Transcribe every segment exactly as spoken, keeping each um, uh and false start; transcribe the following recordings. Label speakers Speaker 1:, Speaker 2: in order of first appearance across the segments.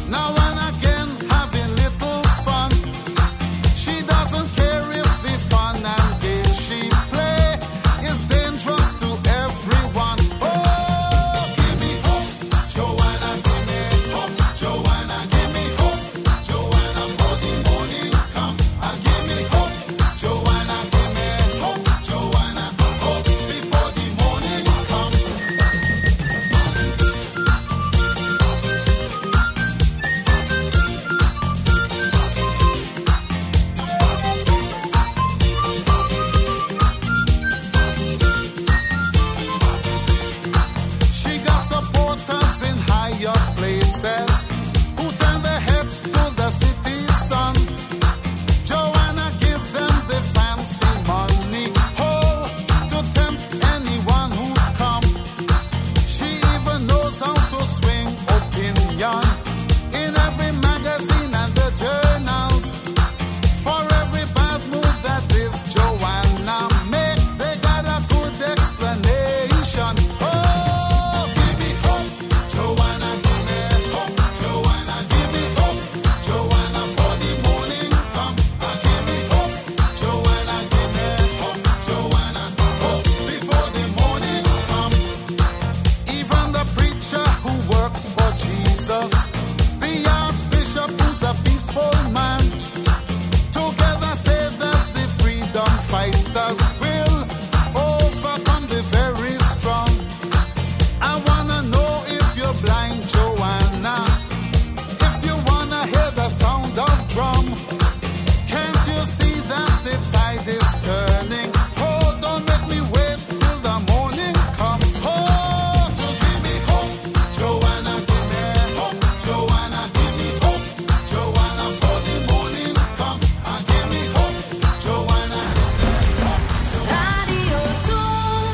Speaker 1: Now and again having little fun. She doesn't care if the fun and game she play is dangerous to everyone. Oh, give me hope, Joanna, give me hope, Joanna, give me hope, Joanna, for the morning come. Ah, give me hope, Joanna, give me hope, Joanna, hope before the morning come. She got supporters in higher places who turn their heads to the city sun. Joanna give them the fancy money, oh, to tempt anyone who come. She even knows how to swing opinion in every magazine and the journals. For every bad move that this Joanna make, they got a good explanation. Oh, give me hope, Joanna, give me hope, Joanna, give me hope, Joanna, for the morning come. Ah, give me hope, Joanna, give me hope, Joanna, hope before the morning come. Even the preacher who works for Jesus, the archbishop who's a peaceful man, together say that the freedom fighters will overcome the very strong. I wanna know if you're blind, Joanna, if you wanna hear the sound of drum. Can't you see that the tide is turning? Oh, don't make me wait till the morning come. Oh, to give me hope, Joanna, give me hope, Joanna, give me hope, Joanna, for the morning come. Ah, give me hope, Joanna.
Speaker 2: Radio Tune.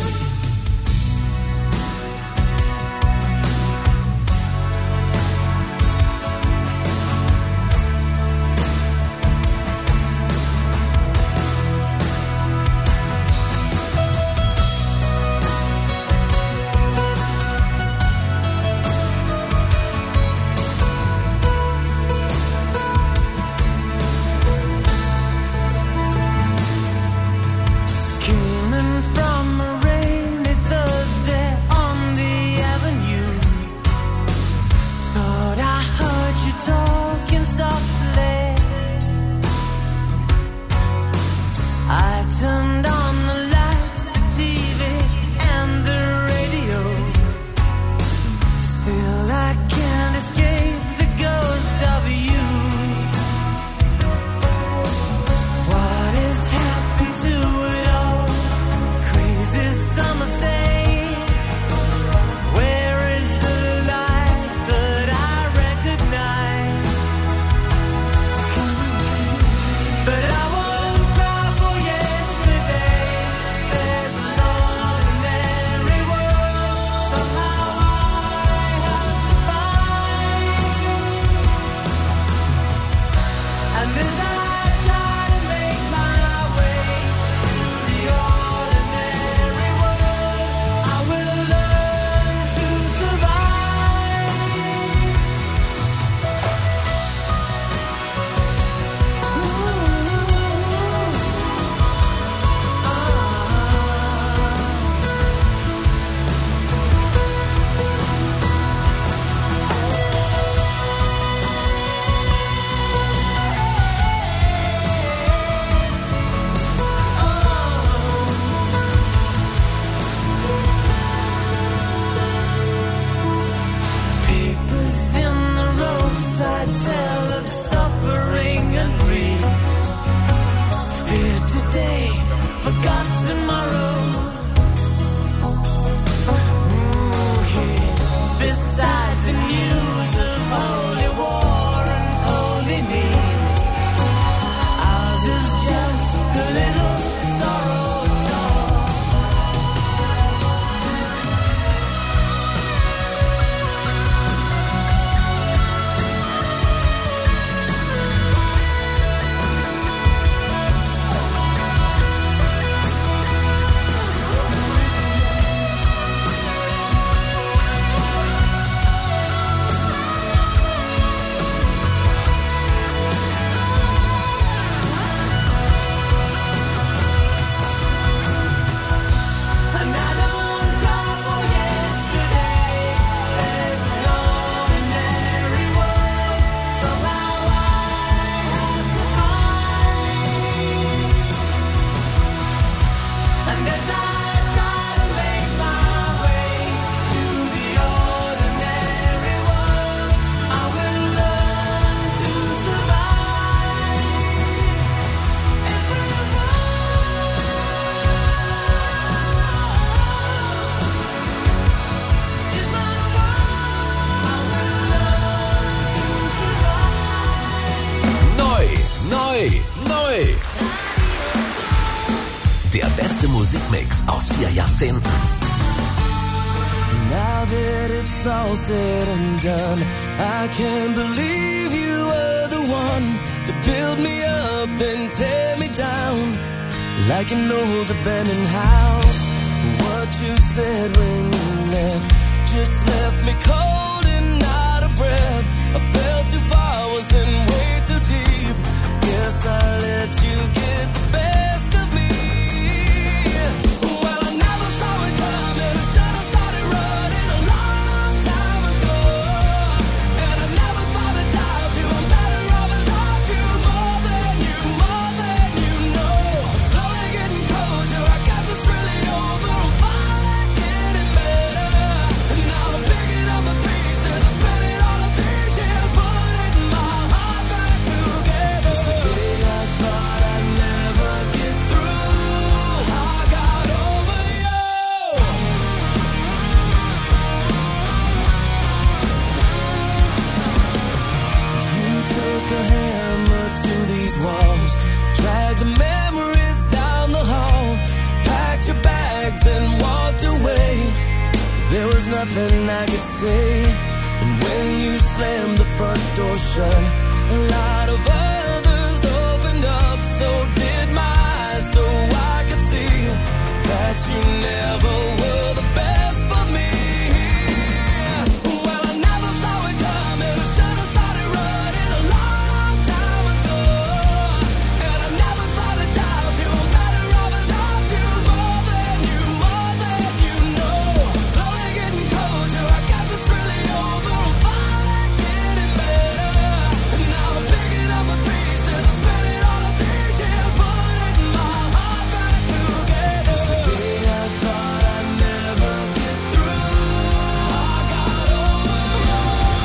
Speaker 2: Neu, neu. Der beste Musikmix aus vier Jahrzehnten.
Speaker 3: Now that it's all said and done, I can't believe you were the one to build me up and tear me down like an old abandoned house. What you said when you left just left me cold and out of breath. I fell too far, was in way too deep. Guess I let you get the best of me. Well, I never saw it coming. I should have started running a long, long time ago. And I never thought I'd doubt you. I'm better off without you. More than you, more than you know. I'm slowly getting closure. I guess it's really over. I'm finally getting better. And now I'm picking up the pieces. I'm spending all of these years putting my heart back together. Just the day I thought I'd never get through, I got over you. You took a hammer to these walls, dragged the memories down the hall, packed your bags and walked away. There was nothing I could say. And when you slammed the front door shut, a lot of others opened up. So did my eyes, so I could see that you never were the best for me. Well, I never saw it coming. I should have started running a long, long time ago. And I never thought I'd doubt you. I'm better off without you. More than you, more than you know. I'm slowly getting closure. I guess it's really over. I'm finally getting better. And now I'm picking up the pieces. I'm spending all of these years putting my heart back together. Just the day I thought I'd never get through, I got over you.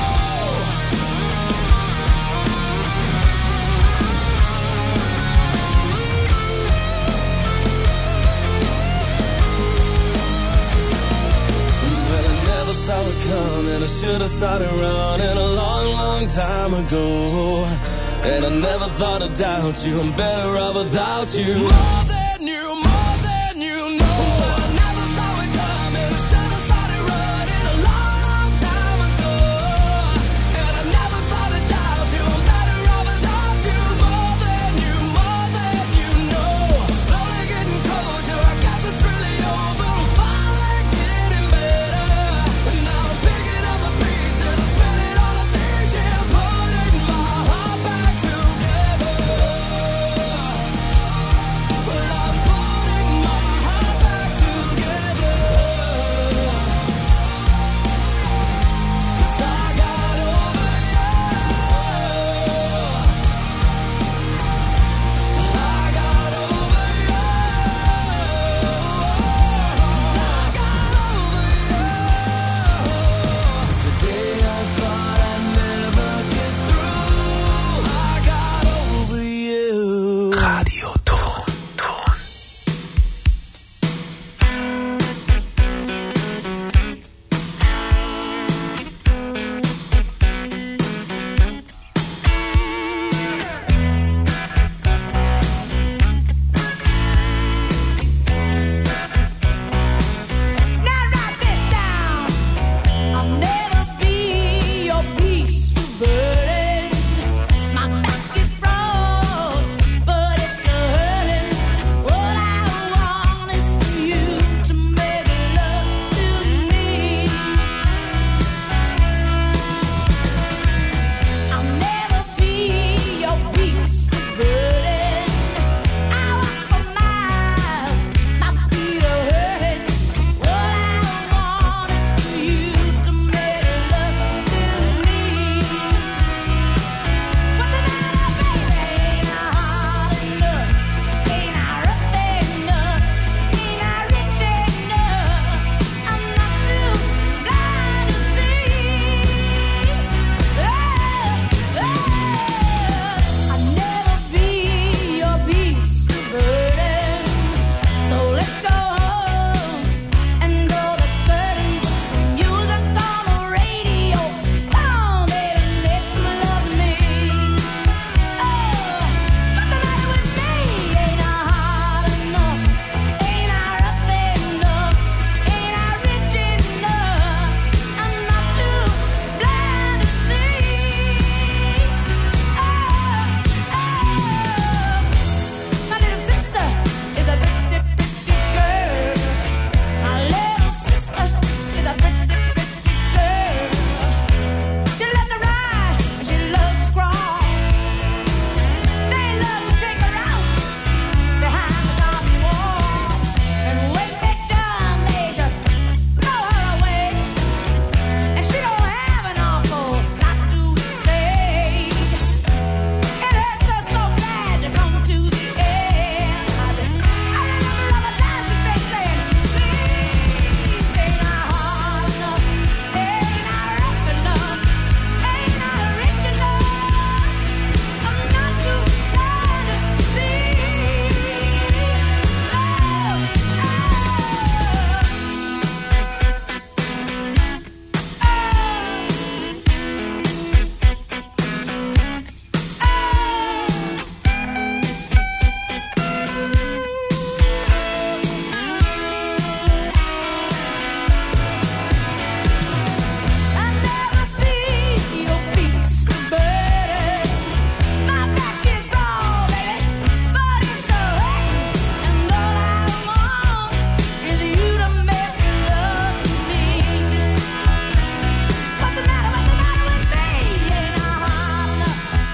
Speaker 3: Well, I never saw it coming. I should have started running a long, long time ago. And I never thought I'd doubt you. I'm better off without you. More than you, more than you know. Well, I never saw it coming. I should have started running a long, long time ago. And I never thought I'd doubt you. I'm better off without you. More than you, more than you know. I'm slowly getting closure. I guess it's really over. I'm finally getting better. And now I'm picking up the pieces. I'm spending all of these years putting my heart back together. Well, I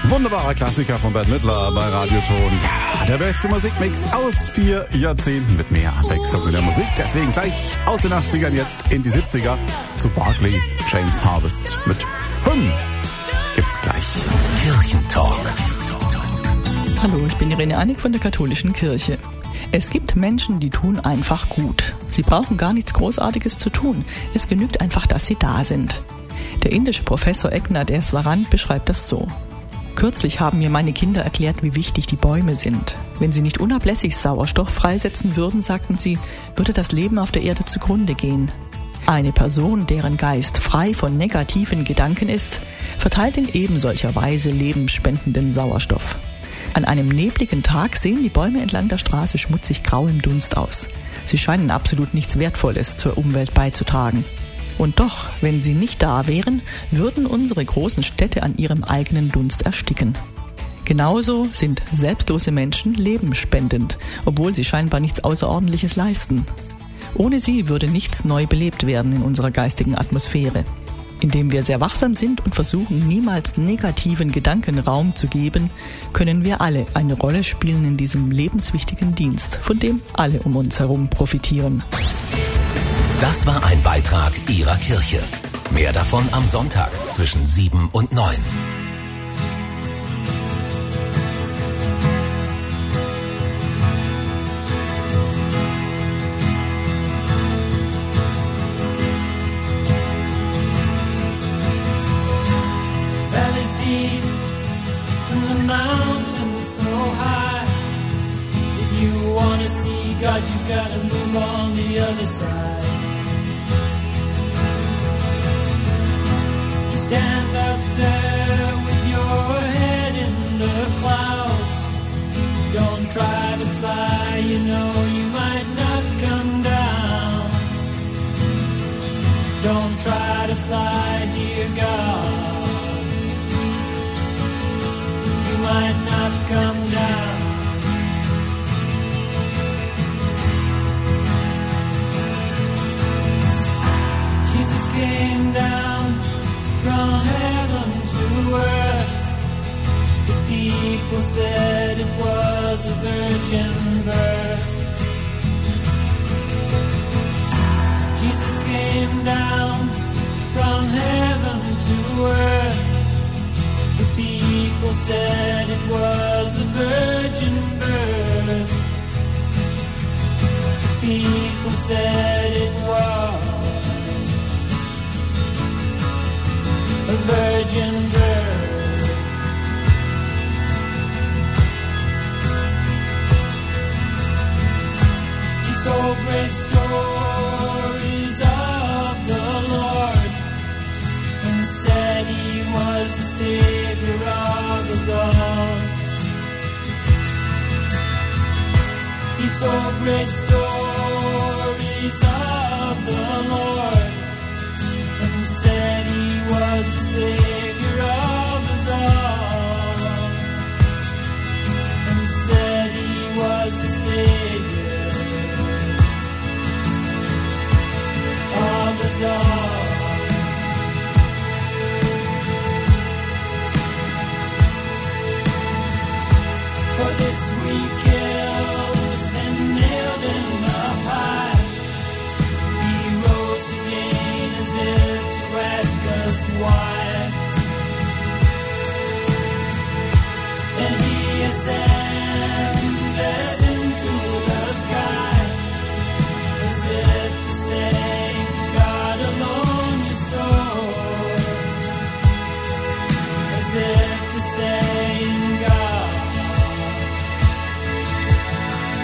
Speaker 4: Wunderbarer Klassiker von Bette Midler bei Radioton. Ja, der beste Musikmix aus vier Jahrzehnten mit mehr Abwechslung in der Musik. Deswegen gleich aus den achtzigern jetzt in die siebziger zu Barclay James Harvest mit Hymn. Gibt's gleich.
Speaker 2: Kirchentalk.
Speaker 5: Hallo, ich bin Irene Annig von der Katholischen Kirche. Es gibt Menschen, die tun einfach gut. Sie brauchen gar nichts Großartiges zu tun. Es genügt einfach, dass sie da sind. Der indische Professor Eknath Eswarant beschreibt das so. Kürzlich haben mir meine Kinder erklärt, wie wichtig die Bäume sind. Wenn sie nicht unablässig Sauerstoff freisetzen würden, sagten sie, würde das Leben auf der Erde zugrunde gehen. Eine Person, deren Geist frei von negativen Gedanken ist, verteilt in ebensolcher Weise lebensspendenden Sauerstoff. An einem nebligen Tag sehen die Bäume entlang der Straße schmutzig grau im Dunst aus. Sie scheinen absolut nichts Wertvolles zur Umwelt beizutragen. Und doch, wenn sie nicht da wären, würden unsere großen Städte an ihrem eigenen Dunst ersticken. Genauso sind selbstlose Menschen lebensspendend, obwohl sie scheinbar nichts Außerordentliches leisten. Ohne sie würde nichts neu belebt werden in unserer geistigen Atmosphäre. Indem wir sehr wachsam sind und versuchen, niemals negativen Gedanken Raum zu geben, können wir alle eine Rolle spielen in diesem lebenswichtigen Dienst, von dem alle um uns herum profitieren.
Speaker 2: Das war ein Beitrag Ihrer Kirche. Mehr davon am Sonntag zwischen sieben und neun.
Speaker 3: Valleys deep and the mountains so high. If you want to see God, you've got to move on the other side. Stand up there with your head in the clouds. Don't try to fly, you know you might not come down. Don't try to fly, dear God. You might not come down. Jesus came down from heaven to earth. The people said it was a virgin birth. Jesus came down from heaven to earth. The people said it was a virgin birth. The people said it was a virgin birth. He told great stories of the Lord and said he was the Savior of us all. He told great stories of the Lord and said he was the Savior of us all, and said he was the Savior of us all. For this we killed and nailed him up high. He rose again as if to ask us why. And he ascended into the sky as if to say, God alone is so. As if to say, God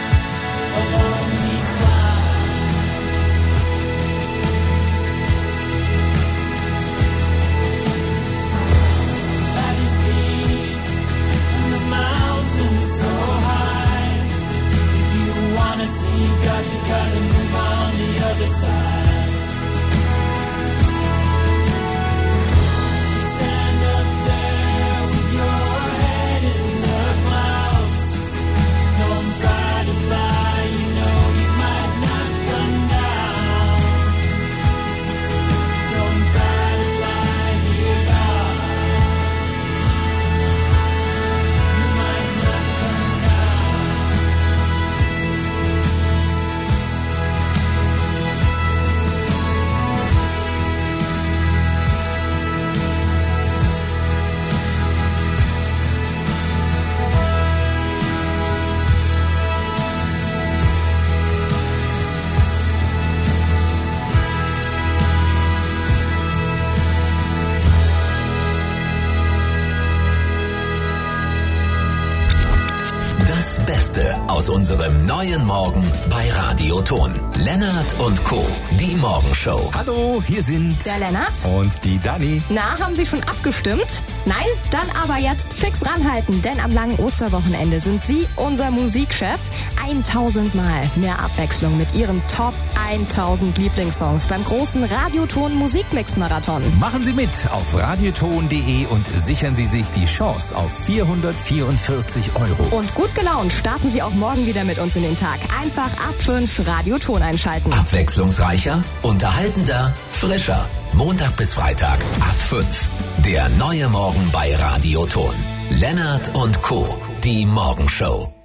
Speaker 2: Das Beste aus unserem neuen Morgen bei Radioton. Lennart und Co. Die Morgenshow.
Speaker 6: Hallo, hier sind
Speaker 7: der Lennart
Speaker 6: und die Dani.
Speaker 7: Na, haben Sie schon abgestimmt? Nein? Dann aber jetzt fix ranhalten, denn am langen Osterwochenende sind Sie unser Musikchef. tausend Mal mehr Abwechslung mit Ihren Top tausend Lieblingssongs beim großen Radioton Musikmix-Marathon.
Speaker 6: Machen Sie mit auf radioton punkt de und sichern Sie sich die Chance auf vierhundertvierundvierzig Euro.
Speaker 7: Und gut gelaunt starten Sie auch morgen wieder mit uns in den Tag. Einfach ab fünf Radioton einschalten.
Speaker 2: Abwechslungsreicher, unterhaltender, frischer. Montag bis Freitag ab fünf. Der neue Morgen bei Radioton. Lennart und Co. Die Morgenshow.